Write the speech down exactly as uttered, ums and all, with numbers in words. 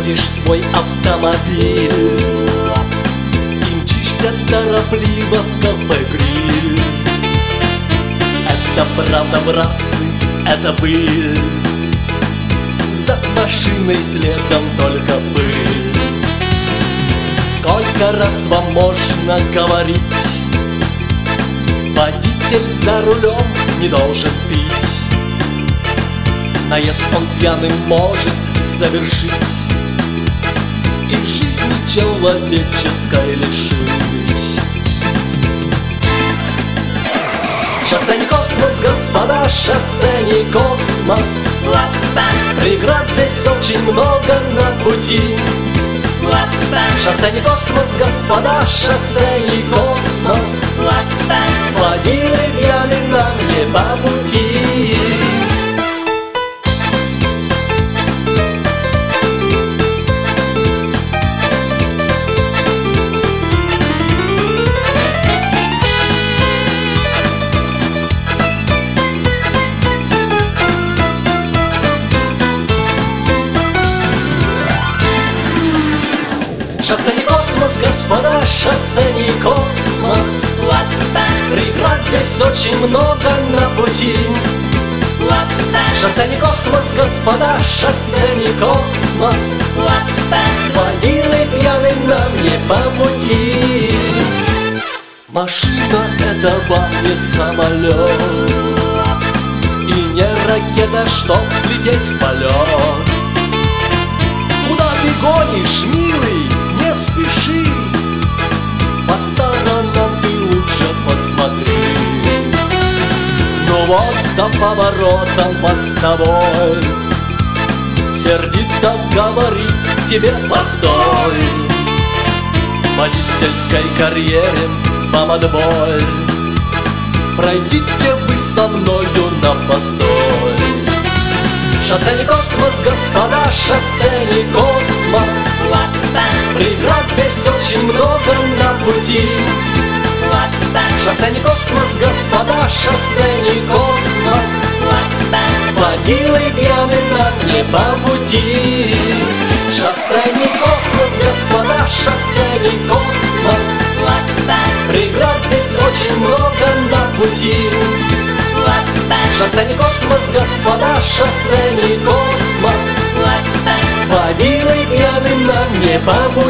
заводишь свой автомобиль и мчишься торопливо в кафе «Гриль». Это правда, братцы, это быль. За машиной следом только пыль. Сколько раз вам можно говорить: водитель за рулем не должен пить. Наезд он пьяным может совершить и жизни человеческой лишить. Шоссе не космос, господа, шоссе не космос. Преград здесь очень много на пути. Шоссе не космос, господа, шоссе не космос. С водилой пьяным нам не по пути. Шоссе не космос, господа, шоссе не космос. Преград здесь очень много на пути. Шоссе не космос, господа, шоссе не космос. С водилой пьяным нам не по пути. Машина — это вам не самолет и не ракета, чтоб лететь в полет. Куда ты гонишь, милый? Не спеши, по сторонам ты лучше посмотри. Ну вот за поворотом мостовой сердито говорит тебе: постой. В водительской карьере вам отбой. Пройдите вы со мною на постой. Шоссе не космос, господа, шоссе не космос. Преград здесь очень много на пути. Шоссе не космос, господа, шоссе не космос. С водилой пьяным нам не по пути. Шоссе не космос, господа, шоссе не космос. Преград здесь очень много на пути. Шоссе не космос, господа, шоссе не космос. С водилой пьяным нам не по пути.